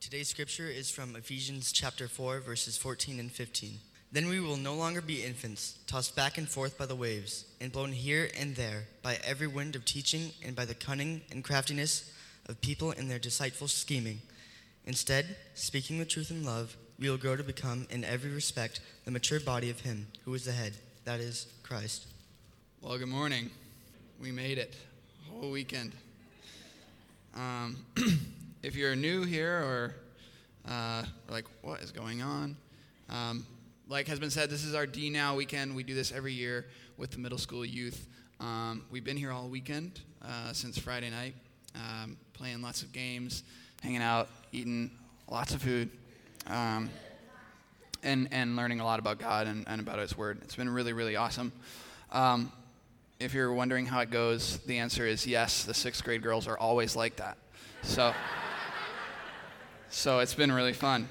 Today's scripture is from Ephesians chapter 4, verses 14 and 15. Then we will no longer be infants, tossed back and forth by the waves, and blown here and there by every wind of teaching and by the cunning and craftiness of people in their deceitful scheming. Instead, speaking the truth in love, we will grow to become, in every respect, the mature body of Him who is the head, that is, Christ. Well, good morning. We made it. Whole weekend. If you're new here or like, what is going on? Like has been said, this is our D Now weekend. We do this every year with the middle school youth. We've been here all weekend since Friday night, playing lots of games, hanging out, eating lots of food, and learning a lot about God and about His Word. It's been really, really awesome. If you're wondering how it goes, the answer is yes, the 6th grade girls are always like that. So it's been really fun.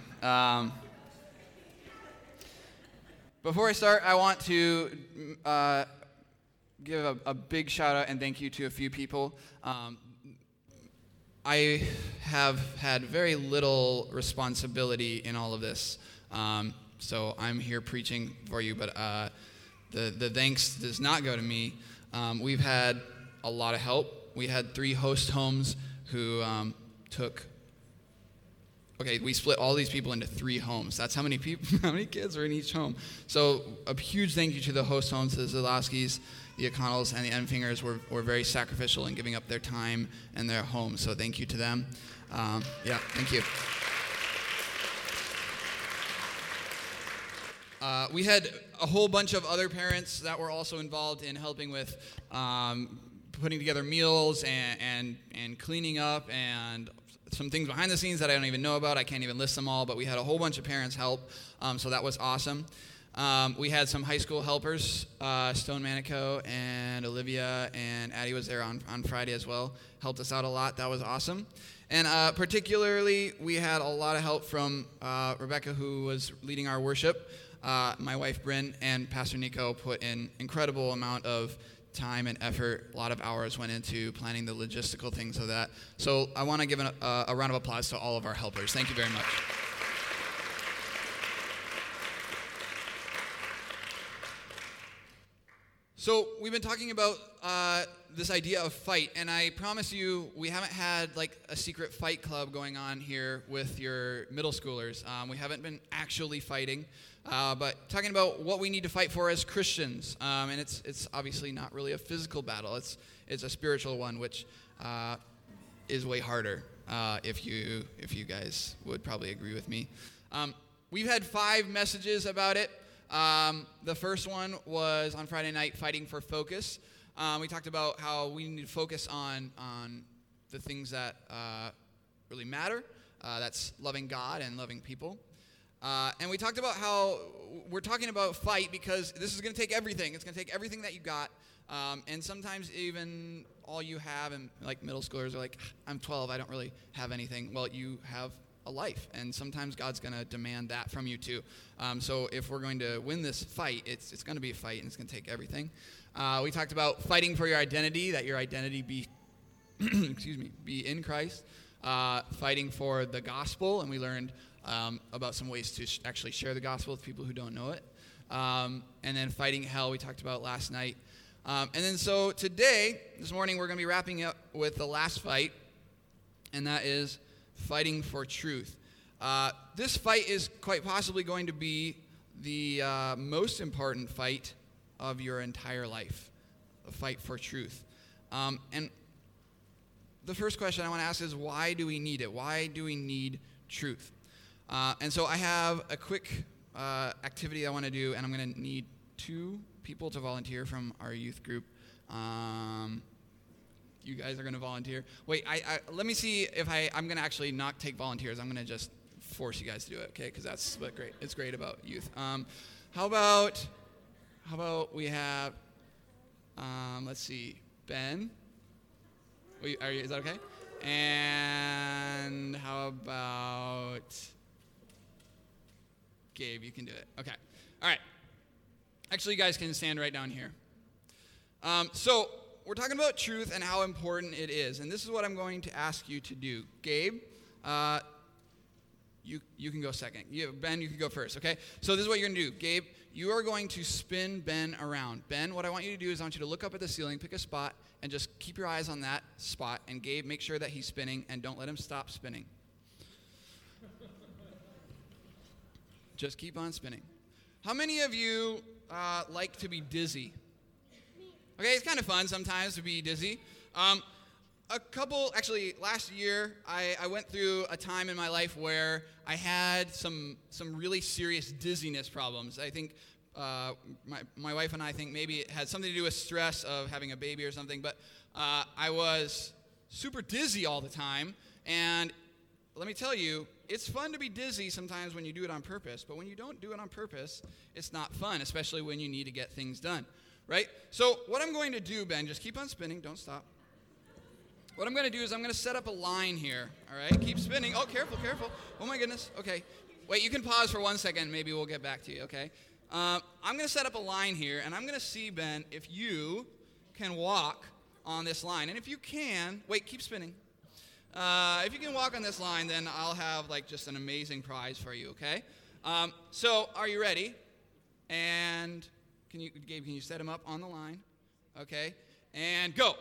Before I start, I want to give a big shout out and thank you to a few people. I have had very little responsibility in all of this, so I'm here preaching for you, but the thanks does not go to me. We've had a lot of help. We had 3 host homes who we split all these people into 3 homes. That's how many people, how many kids are in each home. So a huge thank you to the host homes, the Zalowskis, the O'Connells, and the Enfingers were very sacrificial in giving up their time and their homes. So thank you to them. Thank you. We had a whole bunch of other parents that were also involved in helping with putting together meals and cleaning up and some things behind the scenes that I don't even know about. I can't even list them all, but we had a whole bunch of parents help, so that was awesome. We had some high school helpers, Stone Manico and Olivia, and Addie was there on Friday as well, helped us out a lot. That was awesome. And particularly, we had a lot of help from Rebecca, who was leading our worship. My wife, Bryn, and Pastor Nico put in incredible amount of time and effort. A lot of hours went into planning the logistical things of that. So I want to give a round of applause to all of our helpers. Thank you very much. So we've been talking about this idea of fight, and I promise you we haven't had like a secret fight club going on here with your middle schoolers. We haven't been actually fighting. But talking about what we need to fight for as Christians, and it's obviously not really a physical battle. It's a spiritual one, which is way harder. If you guys would probably agree with me. We've had 5 messages about it. The first one was on Friday night, fighting for focus. We talked about how we need to focus on the things that really matter. That's loving God and loving people. And we talked about how we're talking about fight because this is going to take everything. It's going to take everything that you got. And sometimes even all you have, and like middle schoolers are like, I'm 12, I don't really have anything. Well, you have a life. And sometimes God's going to demand that from you too. So if we're going to win this fight, it's going to be a fight and it's going to take everything. We talked about fighting for your identity, that your identity be, be in Christ. Fighting for the gospel, and we learned about some ways to actually share the gospel with people who don't know it. And then fighting hell, we talked about last night. And then so today, this morning, we're going to be wrapping up with the last fight, and that is fighting for truth. This fight is quite possibly going to be the most important fight of your entire life, a fight for truth. And the first question I want to ask is, why do we need it? Why do we need truth? And so I have a quick activity I want to do, and I'm going to need 2 people to volunteer from our youth group. You guys are going to volunteer. Wait, let me see if I'm going to actually not take volunteers. I'm going to just force you guys to do it, okay? Because that's what it's great about youth. How about we have, let's see, Ben? Is that okay? And how about Gabe? You can do it. Okay. All right. Actually, you guys can stand right down here. So we're talking about truth and how important it is. And this is what I'm going to ask you to do. Gabe, you can go second. Ben, you can go first, okay? So this is what you're going to do. Gabe, you are going to spin Ben around. Ben, what I want you to do is I want you to look up at the ceiling, pick a spot, and just keep your eyes on that spot. And Gabe, make sure that he's spinning, and don't let him stop spinning. Just keep on spinning. How many of you like to be dizzy? Okay, it's kind of fun sometimes to be dizzy. Last year, I went through a time in my life where I had some really serious dizziness problems. I think my wife and I think maybe it had something to do with stress of having a baby or something, but I was super dizzy all the time, and let me tell you, it's fun to be dizzy sometimes when you do it on purpose, but when you don't do it on purpose, it's not fun, especially when you need to get things done, right? So what I'm going to do, Ben, just keep on spinning, don't stop. What I'm going to do is I'm going to set up a line here, all right? Keep spinning. Oh, careful. Oh, my goodness. Okay. Wait, you can pause for 1 second. Maybe we'll get back to you, okay? I'm going to set up a line here, and I'm going to see, Ben, if you can walk on this line. And if you can, wait, keep spinning. If you can walk on this line, then I'll have, just an amazing prize for you, okay? So are you ready? And Gabe, can you set him up on the line? Okay. And go.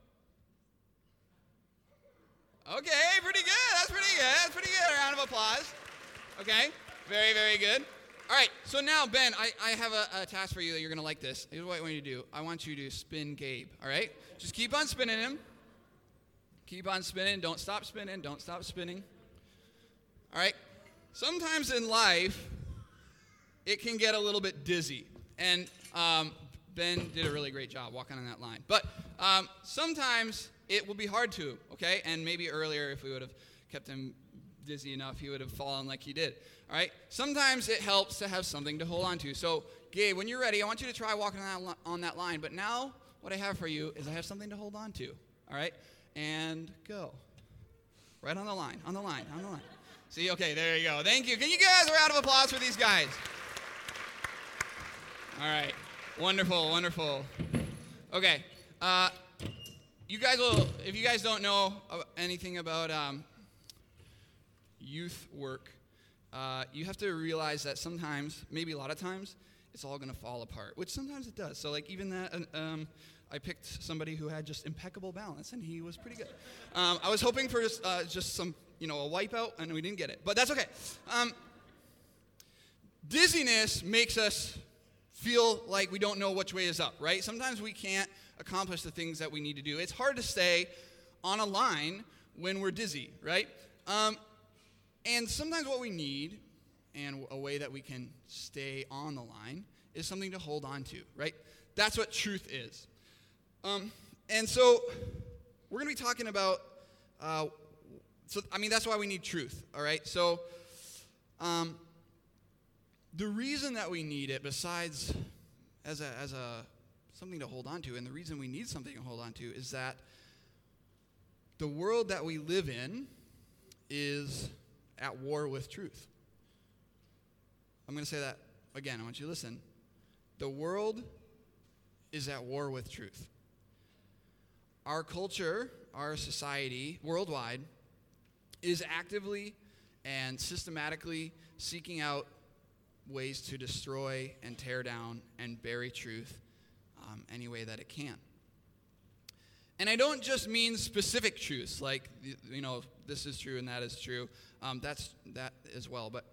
Okay, pretty good. That's pretty good. A round of applause. Okay, very, very good. All right, so now, Ben, I have a task for you that you're going to like this. Here's what I want you to do. I want you to spin Gabe, all right? Just keep on spinning him. Keep on spinning. Don't stop spinning. Don't stop spinning. All right? Sometimes in life, it can get a little bit dizzy. And Ben did a really great job walking on that line. But sometimes it will be hard to, okay? And maybe earlier, if we would have kept him dizzy enough, he would have fallen like he did. All right? Sometimes it helps to have something to hold on to. So, Gabe, when you're ready, I want you to try walking on that line. But now, what I have for you is I have something to hold on to. All right? And go. Right on the line. See? Okay, there you go. Thank you. Can you guys a round of applause for these guys? All right. Wonderful. Okay. You guys will, if you guys don't know anything about youth work, you have to realize that sometimes, maybe a lot of times, it's all going to fall apart, which sometimes it does. So even that, I picked somebody who had just impeccable balance, and he was pretty good. I was hoping for just some, a wipeout, and we didn't get it, but that's okay. Dizziness makes us feel like we don't know which way is up, right? Sometimes we can't accomplish the things that we need to do. It's hard to stay on a line when we're dizzy, right? And sometimes what we need, and a way that we can stay on the line, is something to hold on to, right? That's what truth is. And so we're going to be talking about, that's why we need truth, all right? So the reason that we need it, besides as a something to hold on to, and the reason we need something to hold on to, is that the world that we live in is at war with truth. I'm going to say that again. I want you to listen. The world is at war with truth. Our culture, our society, worldwide, is actively and systematically seeking out ways to destroy and tear down and bury truth any way that it can. And I don't just mean specific truths, like, this is true and that is true. That's that as well. But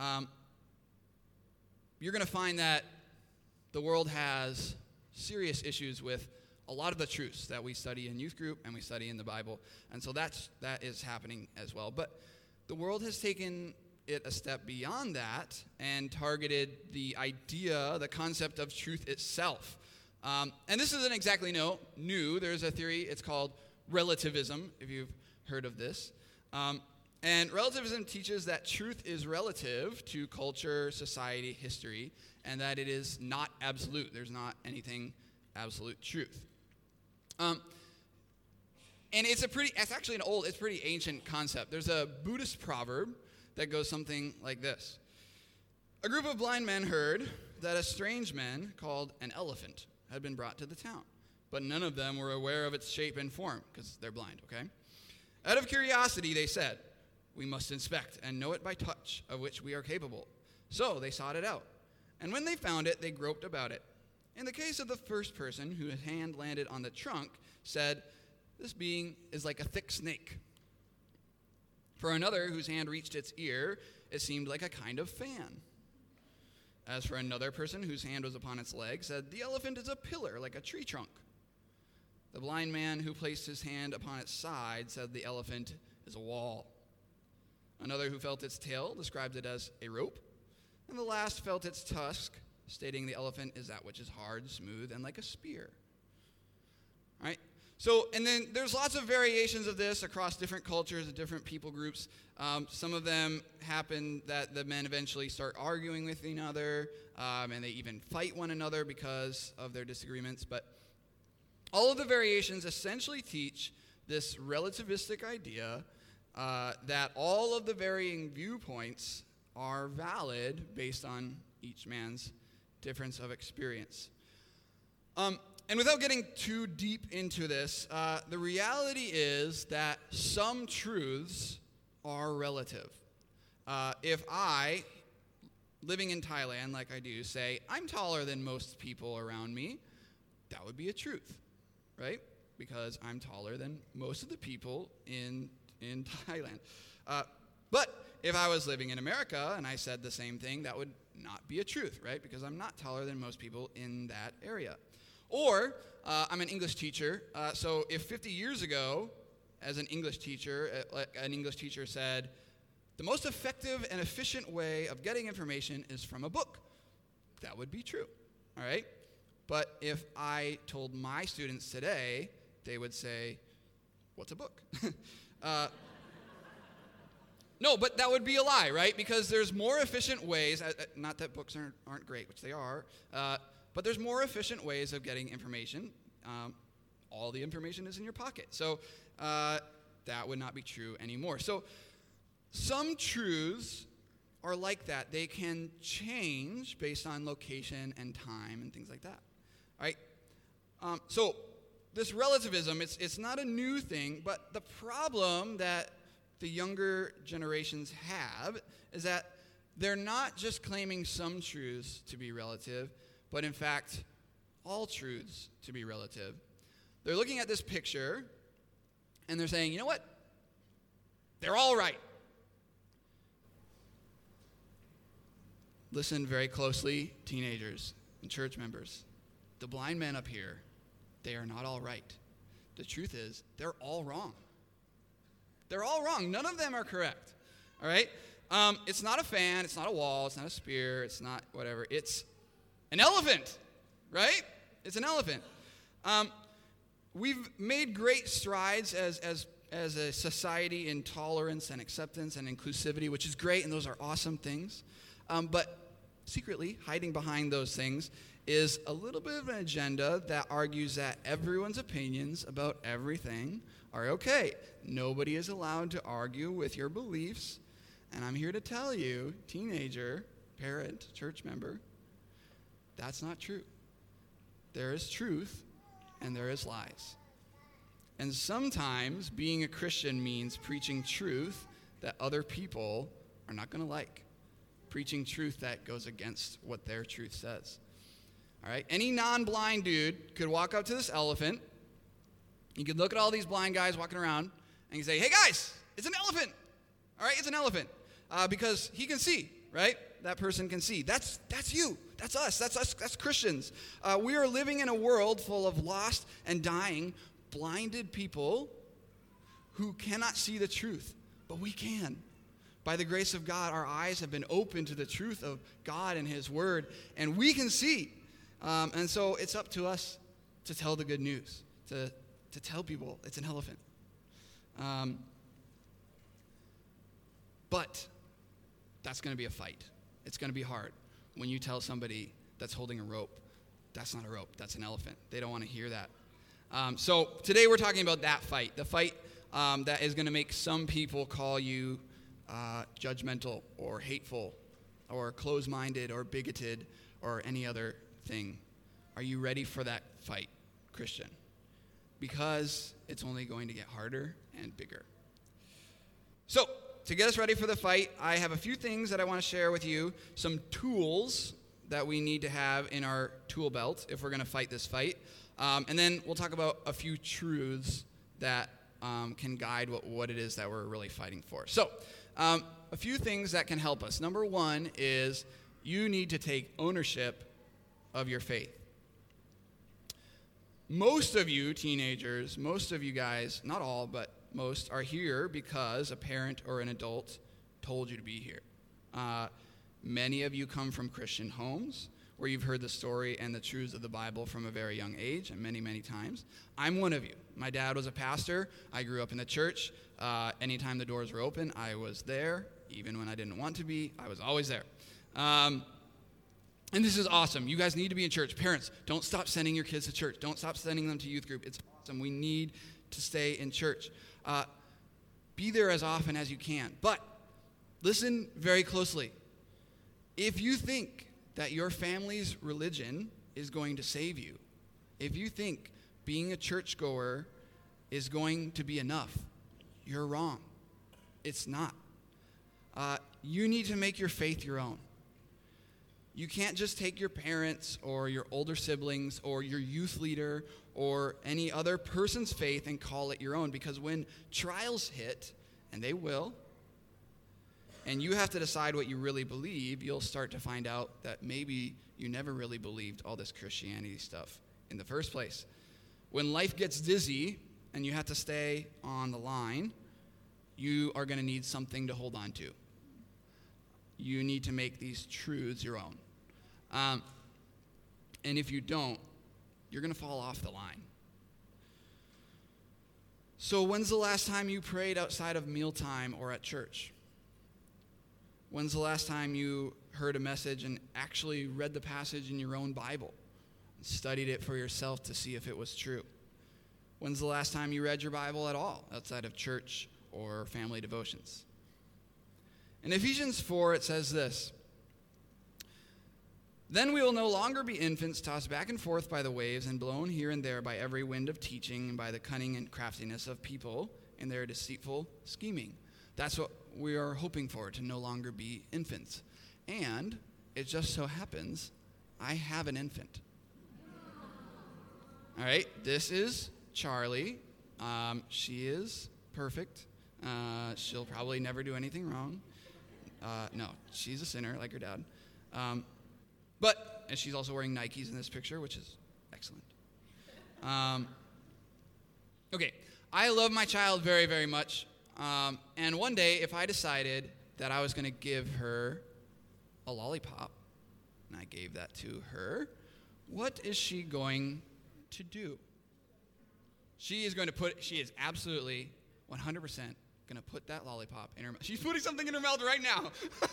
you're going to find that the world has serious issues with a lot of the truths that we study in youth group and we study in the Bible. And so that is happening as well. But the world has taken it a step beyond that and targeted the idea, the concept of truth itself. And this isn't exactly new. There's a theory, it's called relativism, if you've heard of this. And relativism teaches that truth is relative to culture, society, history, and that it is not absolute. There's not anything absolute truth. And it's pretty ancient concept. There's a Buddhist proverb that goes something like this. A group of blind men heard that a strange man called an elephant had been brought to the town, but none of them were aware of its shape and form, because they're blind, okay? Out of curiosity, they said, we must inspect and know it by touch, of which we are capable. So they sought it out. And when they found it, they groped about it. In the case of the first person, whose hand landed on the trunk, said, "This being is like a thick snake." For another, whose hand reached its ear, it seemed like a kind of fan. As for another person, whose hand was upon its leg, said, "The elephant is a pillar, like a tree trunk." The blind man who placed his hand upon its side said, "The elephant is a wall." Another who felt its tail described it as a rope. And the last felt its tusk, stating the elephant is that which is hard, smooth, and like a spear. All right? So, and then there's lots of variations of this across different cultures and different people groups. Some of them happen that the men eventually start arguing with each other, and they even fight one another because of their disagreements. But all of the variations essentially teach this relativistic idea that all of the varying viewpoints are valid based on each man's difference of experience. And without getting too deep into this, the reality is that some truths are relative. If I, living in Thailand like I do, say, I'm taller than most people around me, that would be a truth, right? Because I'm taller than most of the people in Thailand. But if I was living in America and I said the same thing, that would not be a truth, right? Because I'm not taller than most people in that area. Or I'm an English teacher, so if 50 years ago, as an English teacher said, the most effective and efficient way of getting information is from a book, that would be true, all right? But if I told my students today, they would say, what's a book? No, but that would be a lie, right? Because there's more efficient ways, not that books aren't great, which they are, but there's more efficient ways of getting information. All the information is in your pocket. So that would not be true anymore. So some truths are like that. They can change based on location and time and things like that. All right? So this relativism, it's not a new thing, but the problem that the younger generations have is that they're not just claiming some truths to be relative, but in fact, all truths to be relative. They're looking at this picture, and they're saying, you know what? They're all right. Listen very closely, teenagers and church members. The blind men up here, they are not all right. The truth is, they're all wrong. They're all wrong. None of them are correct. All right? It's not a fan. It's not a wall. It's not a spear. It's not whatever. It's an elephant, right? It's an elephant. We've made great strides as a society in tolerance and acceptance and inclusivity, which is great, and those are awesome things. But secretly, hiding behind those things is a little bit of an agenda that argues that everyone's opinions about everything are okay. Nobody is allowed to argue with your beliefs. And I'm here to tell you, teenager, parent, church member, that's not true. There is truth and there is lies. And sometimes being a Christian means preaching truth that other people are not going to like. Preaching truth that goes against what their truth says. All right? Any non-blind dude could walk up to this elephant. You could look at all these blind guys walking around and you say, hey guys, it's an elephant. All right, it's an elephant. Because he can see, right? That person can see. That's you. That's us. That's Christians. We are living in a world full of lost and dying, blinded people who cannot see the truth, but we can. By the grace of God, our eyes have been opened to the truth of God and His Word, and we can see. And so it's up to us to tell the good news, to tell people it's an elephant. But that's going to be a fight. It's going to be hard. When you tell somebody that's holding a rope, that's not a rope, that's an elephant. They don't want to hear that. So today we're talking about that fight, the fight that is going to make some people call you judgmental or hateful or closed-minded or bigoted or any other thing. Are you ready for that fight, Christian? Because it's only going to get harder and bigger. So, to get us ready for the fight, I have a few things that I want to share with you, some tools that we need to have in our tool belt if we're going to fight this fight. And then we'll talk about a few truths that can guide what it is that we're really fighting for. So, a few things that can help us. Number one is you need to take ownership of your faith. Most of you teenagers, most of you guys, not all, but most, are here because a parent or an adult told you to be here. Many of you come from Christian homes where you've heard the story and the truths of the Bible from a very young age, and many, many times. I'm one of you. My dad was a pastor. I grew up in the church. Anytime the doors were open, I was there. Even when I didn't want to be, I was always there. And this is awesome. You guys need to be in church. Parents, don't stop sending your kids to church. Don't stop sending them to youth group. It's awesome. We need to stay in church. Be there as often as you can. But listen very closely. If you think that your family's religion is going to save you, if you think being a churchgoer is going to be enough, you're wrong. It's not. You need to make your faith your own. You can't just take your parents or your older siblings or your youth leader or any other person's faith and call it your own, because when trials hit, and they will, and you have to decide what you really believe, you'll start to find out that maybe you never really believed all this Christianity stuff in the first place. When life gets dizzy and you have to stay on the line, you are going to need something to hold on to. You need to make these truths your own. And if you don't, you're going to fall off the line. So when's the last time you prayed outside of mealtime or at church? When's the last time you heard a message and actually read the passage in your own Bible and studied it for yourself to see if it was true? When's the last time you read your Bible at all outside of church or family devotions? In Ephesians 4, it says this: "Then we will no longer be infants tossed back and forth by the waves and blown here and there by every wind of teaching and by the cunning and craftiness of people in their deceitful scheming." That's what we are hoping for, to no longer be infants. And it just so happens I have an infant. All right, this is Charlie. She is perfect. She'll probably never do anything wrong. No, she's a sinner like her dad. And she's also wearing Nikes in this picture, which is excellent. Okay, I love my child very, very much. And one day, if I decided that I was going to give her a lollipop, and I gave that to her, what is she going to do? She is absolutely 100% going to put that lollipop in her mouth. She's putting something in her mouth right now.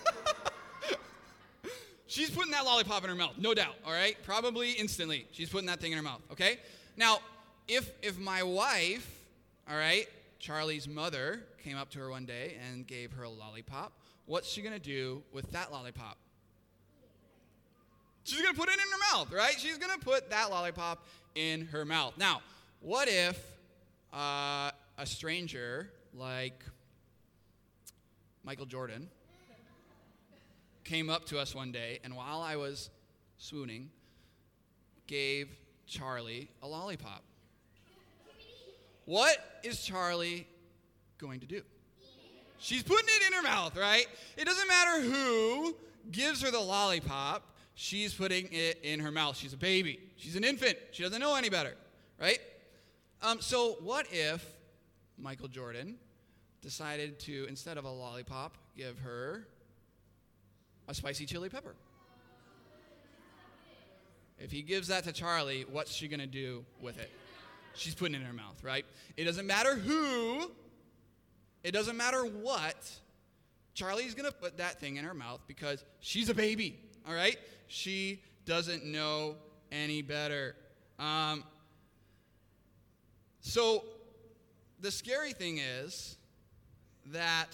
She's putting that lollipop in her mouth, no doubt, all right? Probably instantly. She's putting that thing in her mouth, okay? Now, if my wife, all right, Charlie's mother, came up to her one day and gave her a lollipop, what's she going to do with that lollipop? She's going to put it in her mouth, right? She's going to put that lollipop in her mouth. Now, what if a stranger like Michael Jordan came up to us one day, and while I was swooning, gave Charlie a lollipop? What is Charlie going to do? She's putting it in her mouth, right? It doesn't matter who gives her the lollipop, she's putting it in her mouth. She's a baby. She's an infant. She doesn't know any better, right? So what if Michael Jordan decided to, instead of a lollipop, give her a spicy chili pepper? If he gives that to Charlie, what's she going to do with it? She's putting it in her mouth, right? It doesn't matter who, it doesn't matter what, Charlie's going to put that thing in her mouth because she's a baby, all right? She doesn't know any better. So the scary thing is that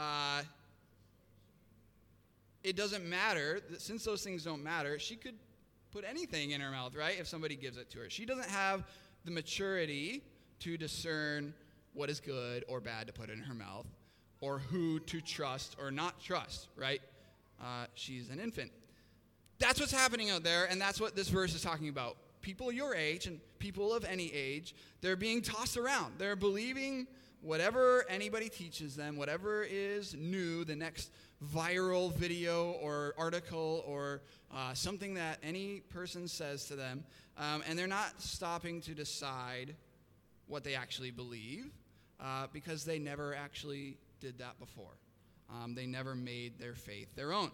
it doesn't matter, since those things don't matter, she could put anything in her mouth, right, if somebody gives it to her. She doesn't have the maturity to discern what is good or bad to put in her mouth. or who to trust or not trust, right? She's an infant. That's what's happening out there, and that's what this verse is talking about. People your age and people of any age, they're being tossed around. They're believing whatever anybody teaches them, whatever is new, the next viral video or article or something that any person says to them, and they're not stopping to decide what they actually believe because they never actually did that before. They never made their faith their own.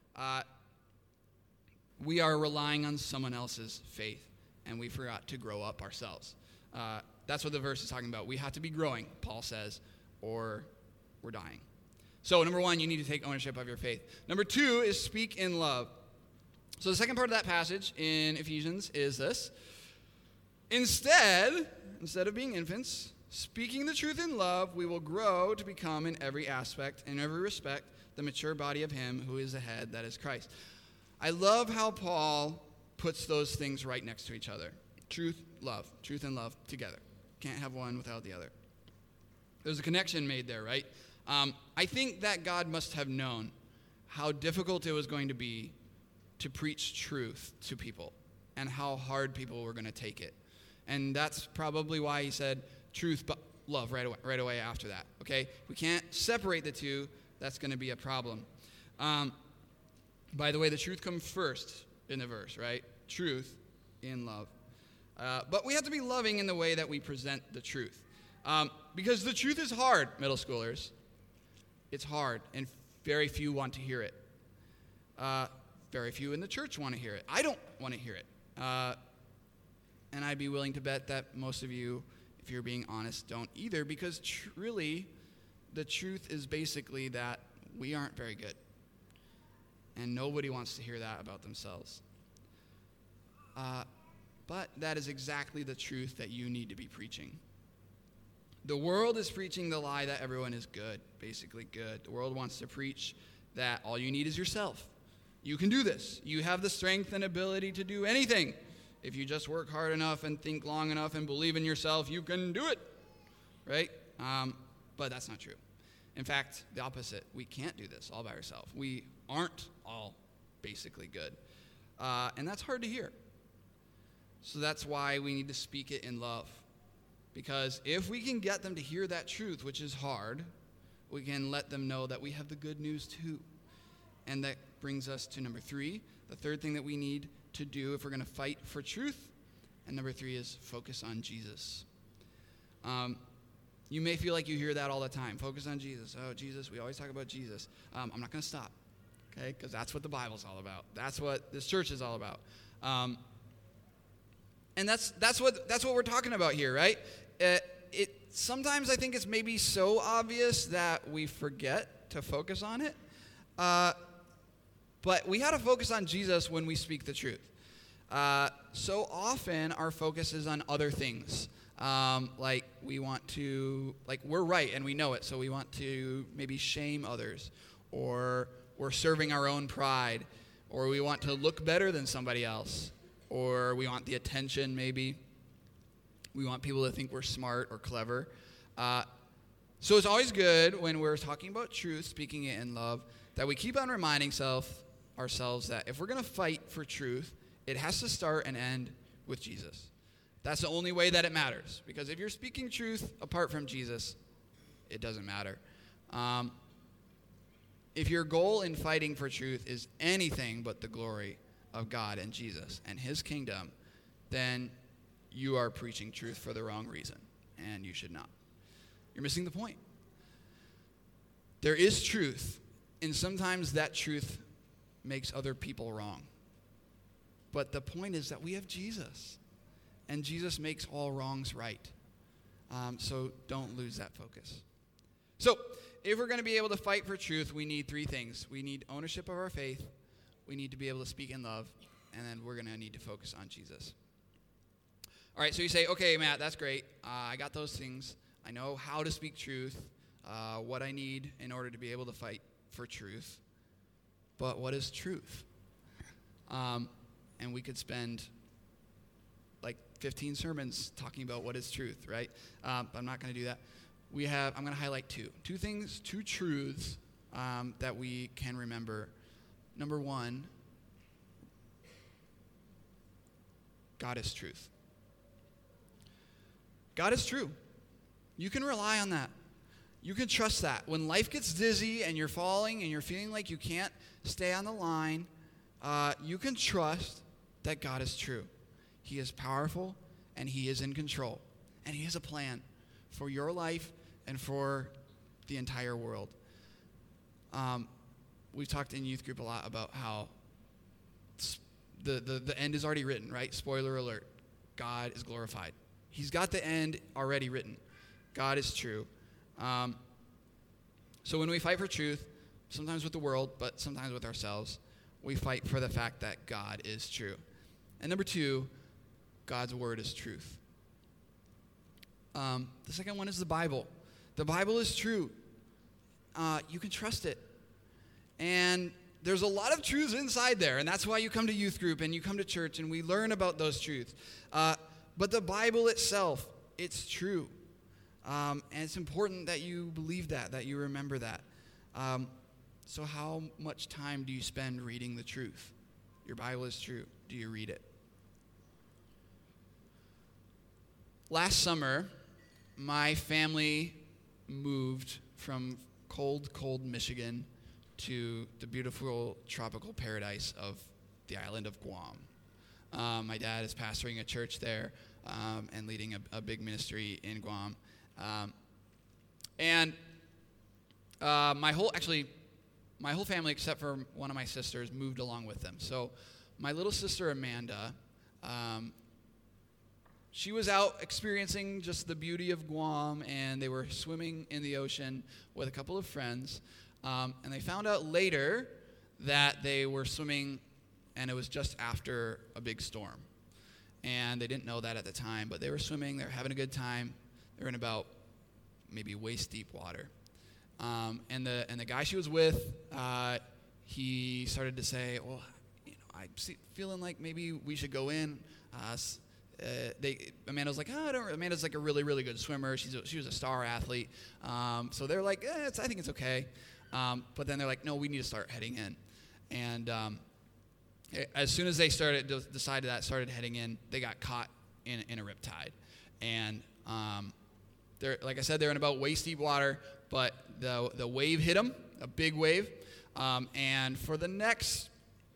We are relying on someone else's faith, and we forgot to grow up ourselves. That's what the verse is talking about. We have to be growing, Paul says, or we're dying. So, number one, you need to take ownership of your faith. Number two is speak in love. So the second part of that passage in Ephesians is this. Instead of being infants, speaking the truth in love, we will grow to become in every aspect, in every respect, the mature body of him who is the head, that is Christ. I love how Paul puts those things right next to each other. Truth and love together. Can't have one without the other. There's a connection made there, right? I think that God must have known how difficult it was going to be to preach truth to people and how hard people were going to take it. And that's probably why he said truth but love right away after that, okay? We can't separate the two. That's going to be a problem. By the way, the truth comes first in the verse, right? Truth in love. But we have to be loving in the way that we present the truth. Because the truth is hard, middle schoolers. It's hard, and very few want to hear it. Very few in the church want to hear it. I don't want to hear it. And I'd be willing to bet that most of you, if you're being honest, don't either, because truly, the truth is basically that we aren't very good. And nobody wants to hear that about themselves. But that is exactly the truth that you need to be preaching. The world is preaching the lie that everyone is good, basically good. The world wants to preach that all you need is yourself. You can do this. You have the strength and ability to do anything. If you just work hard enough and think long enough and believe in yourself, you can do it, right? But that's not true. In fact, the opposite. We can't do this all by ourselves. We aren't all basically good. And that's hard to hear. So that's why we need to speak it in love. Because if we can get them to hear that truth, which is hard, we can let them know that we have the good news too. And that brings us to number three, the third thing that we need to do if we're going to fight for truth. And number three is focus on Jesus. You may feel like you hear that all the time. Focus on Jesus. Oh, Jesus, we always talk about Jesus. I'm not going to stop, okay? Because that's what the Bible's all about. That's what this church is all about. And that's what we're talking about here, right? Sometimes I think it's maybe so obvious that we forget to focus on it. But we got to focus on Jesus when we speak the truth. So often our focus is on other things. Like we want to, like we're right and we know it, so we want to maybe shame others, or we're serving our own pride, or we want to look better than somebody else, or we want the attention maybe. We want people to think we're smart or clever. So it's always good when we're talking about truth, speaking it in love, that we keep on reminding ourselves that if we're going to fight for truth, it has to start and end with Jesus. That's the only way that it matters. Because if you're speaking truth apart from Jesus, it doesn't matter. If your goal in fighting for truth is anything but the glory of God and Jesus and his kingdom, then you are preaching truth for the wrong reason, and you should not. You're missing the point. There is truth, and sometimes that truth makes other people wrong. But the point is that we have Jesus, and Jesus makes all wrongs right. So don't lose that focus. So if we're going to be able to fight for truth, we need three things. We need ownership of our faith, we need to be able to speak in love, and then we're going to need to focus on Jesus. All right, so you say, okay, Matt, that's great. I got those things. I know how to speak truth, what I need in order to be able to fight for truth. But what is truth? And we could spend like 15 sermons talking about what is truth, right? But I'm not going to do that. I'm going to highlight two things, two truths that we can remember. Number one, God is truth. God is true. You can rely on that. You can trust that. When life gets dizzy and you're falling and you're feeling like you can't stay on the line, you can trust that God is true. He is powerful and He is in control. And He has a plan for your life and for the entire world. We've talked in youth group a lot about how the end is already written, right? Spoiler alert. God is glorified. He's got the end already written. God is true. So when we fight for truth, sometimes with the world, but sometimes with ourselves, we fight for the fact that God is true. And number two, God's word is truth. The second one is the Bible. The Bible is true. You can trust it. And there's a lot of truths inside there, and that's why you come to youth group and you come to church and we learn about those truths. But the Bible itself, it's true. And it's important that you believe that you remember that. So how much time do you spend reading the truth? Your Bible is true. Do you read it? Last summer, my family moved from cold Michigan to the beautiful tropical paradise of the island of Guam. My dad is pastoring a church there and leading a big ministry in Guam. My whole family, except for one of my sisters, moved along with them. So my little sister Amanda, she was out experiencing just the beauty of Guam, and they were swimming in the ocean with a couple of friends. And they found out later that they were swimming, and it was just after a big storm. And they didn't know that at the time, but they were swimming. They were having a good time. They were in about maybe waist-deep water. And the guy she was with, he started to say, well, I'm feeling like maybe we should go in. Amanda was like, Amanda's like a really, really good swimmer. She was a star athlete. So they're like, I think it's okay. But then they're like, no, we need to start heading in. And as soon as they started heading in, they got caught in a riptide. And they're, like I said, they're in about waist-deep water, but the wave hit them, a big wave. And for the next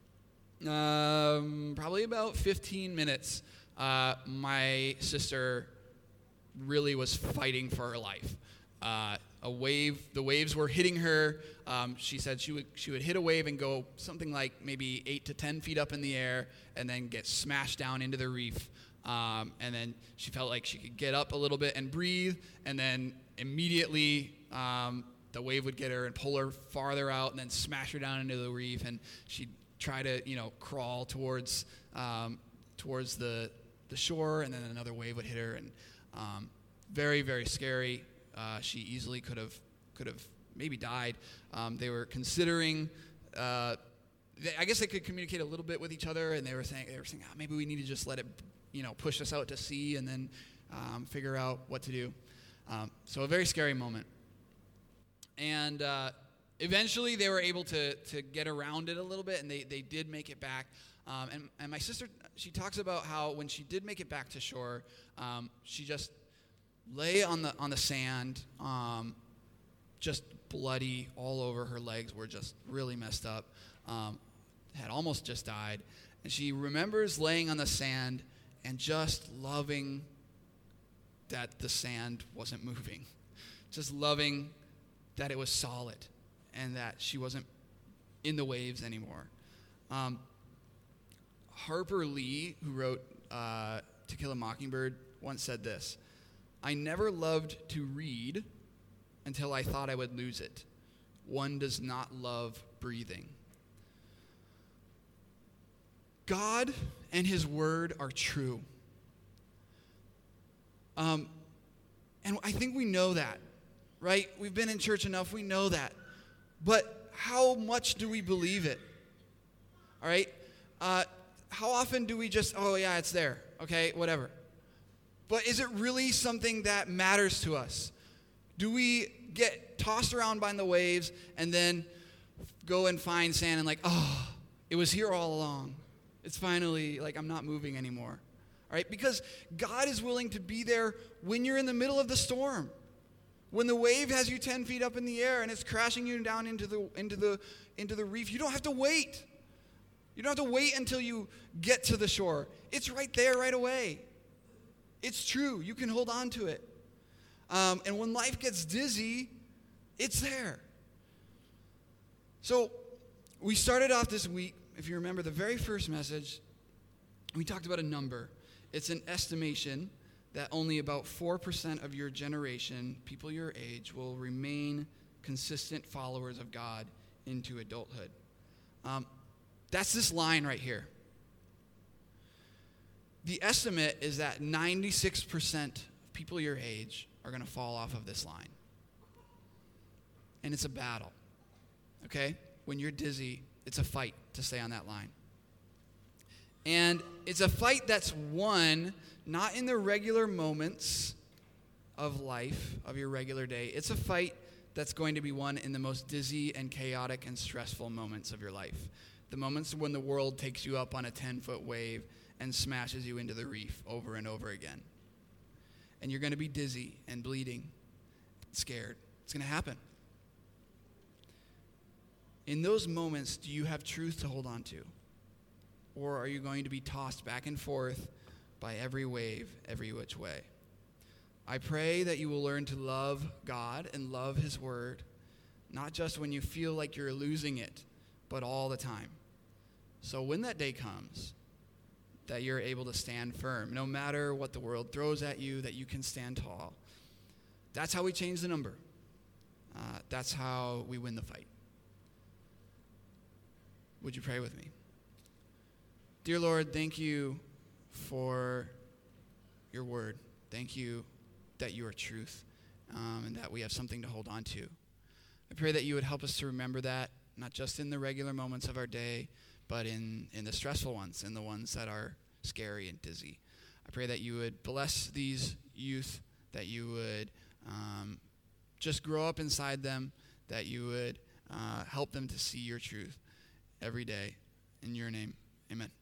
probably about 15 minutes, my sister really was fighting for her life. The waves were hitting her. She said she would hit a wave and go something like maybe 8 to 10 feet up in the air and then get smashed down into the reef. And then she felt like she could get up a little bit and breathe, and then immediately the wave would get her and pull her farther out and then smash her down into the reef, and she'd try to crawl towards the shore, and then another wave would hit her, and very, very scary. She easily could have maybe died. They were considering. I guess they could communicate a little bit with each other, and they were saying, maybe we need to just let it, push us out to sea, and then figure out what to do. So a very scary moment. And eventually, they were able to get around it a little bit, and they did make it back. And my sister, she talks about how when she did make it back to shore, she just lay on the sand, just bloody all over. Her legs were just really messed up. Had almost just died. And she remembers laying on the sand and just loving that the sand wasn't moving. Just loving that it was solid and that she wasn't in the waves anymore. Harper Lee, who wrote To Kill a Mockingbird, once said this: "I never loved to read until I thought I would lose it. One does not love breathing." God and His Word are true. And I think we know that, right? We've been in church enough, we know that. But how much do we believe it? All right? How often do we just, oh yeah, it's there, okay, whatever. But is it really something that matters to us? Do we get tossed around by the waves and then go and find sand and like, oh, it was here all along. It's finally, like, I'm not moving anymore. All right? Because God is willing to be there when you're in the middle of the storm. When the wave has you 10 feet up in the air and it's crashing you down into the reef, you don't have to wait. You don't have to wait until you get to the shore. It's right there right away. It's true. You can hold on to it. And when life gets dizzy, it's there. So we started off this week, if you remember the very first message, we talked about a number. It's an estimation that only about 4% of your generation, people your age, will remain consistent followers of God into adulthood. That's this line right here. The estimate is that 96% of people your age are going to fall off of this line. And it's a battle, okay? When you're dizzy, it's a fight to stay on that line. And it's a fight that's won not in the regular moments of life, of your regular day. It's a fight that's going to be won in the most dizzy and chaotic and stressful moments of your life. The moments when the world takes you up on a 10-foot wave and smashes you into the reef over and over again. And you're going to be dizzy and bleeding, scared. It's going to happen. In those moments, do you have truth to hold on to? Or are you going to be tossed back and forth by every wave, every which way? I pray that you will learn to love God and love His Word, not just when you feel like you're losing it, but all the time. So when that day comes, that you're able to stand firm, no matter what the world throws at you, that you can stand tall. That's how we change the number. That's how we win the fight. Would you pray with me? Dear Lord, thank you for your word. Thank you that you are truth, and that we have something to hold on to. I pray that you would help us to remember that, not just in the regular moments of our day, but in the stressful ones, in the ones that are scary and dizzy. I pray that you would bless these youth, that you would just grow up inside them, that you would help them to see your truth every day. In your name, amen.